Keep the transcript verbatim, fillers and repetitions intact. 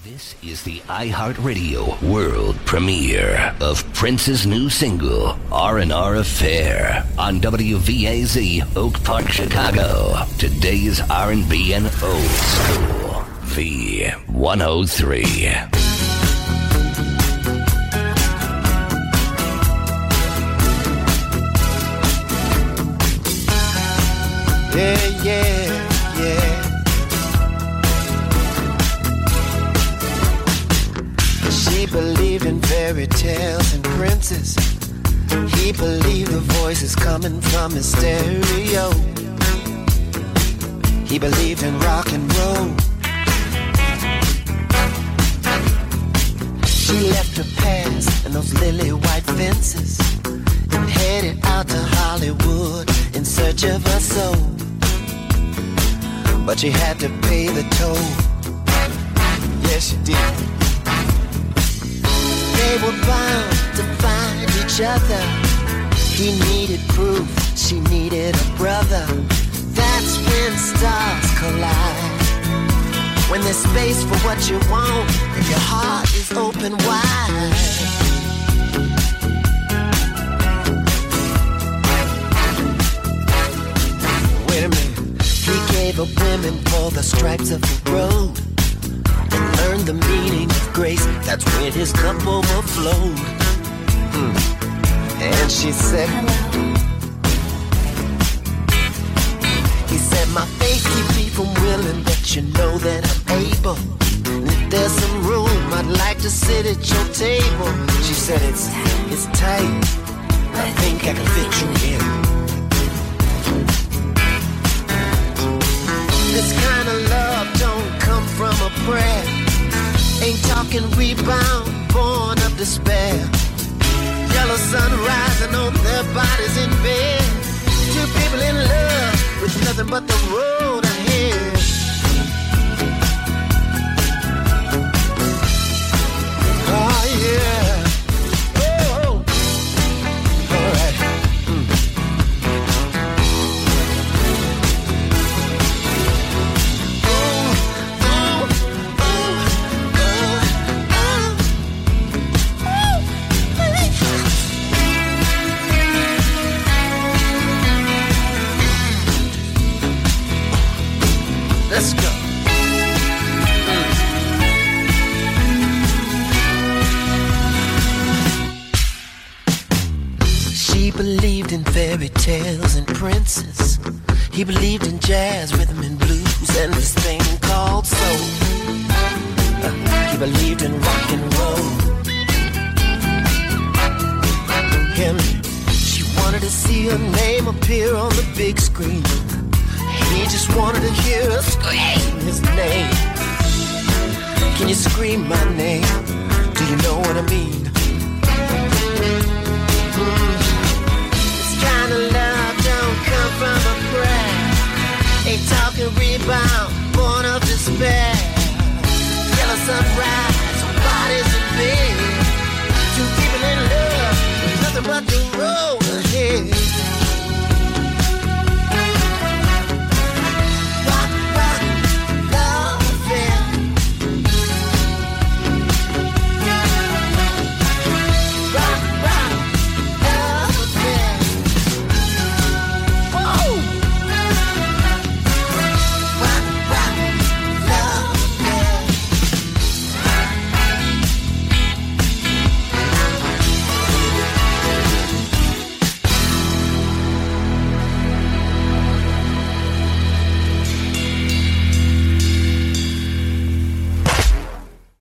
This is the iHeartRadio world premiere of Prince's new single, R and R Affair, on W V A Z Oak Park, Chicago. Today's R and B and old school. V one oh three. Yeah, yeah, yeah. She believed in fairy tales and princes. He believed the voices coming from his stereo. He believed in rock and roll. She left her past and those lily white fences and headed out to Hollywood in search of her soul. But she had to pay the toll. Yes, she did. They were bound to find each other. He needed proof, she needed a brother. That's when stars collide. When there's space for what you want and your heart is open wide. Wait a minute. He gave up women for the stripes of the road and learned the meaning of grace. That's when his cup overflowed. Hmm. And she said, hello. He said, my faith keeps me from willing, but you know that I'm able. And if there's some room, I'd like to sit at your table. She said, it's, it's tight. I think I can fit you in. This kind of love don't come from a prayer. Ain't talking rebound, born of despair. Yellow sun rising on their bodies in bed. Two people in love with nothing but the road ahead. Oh yeah. Oh, oh. All right. Let's go. She believed in fairy tales and princes. He believed in jazz, rhythm and blues, and this thing called soul. Uh, he believed in rock and roll. Him, she wanted to see her name appear on the big screen. He just wanted to hear her scream his name. Can you scream my name? Do you know what I mean? Mm-hmm.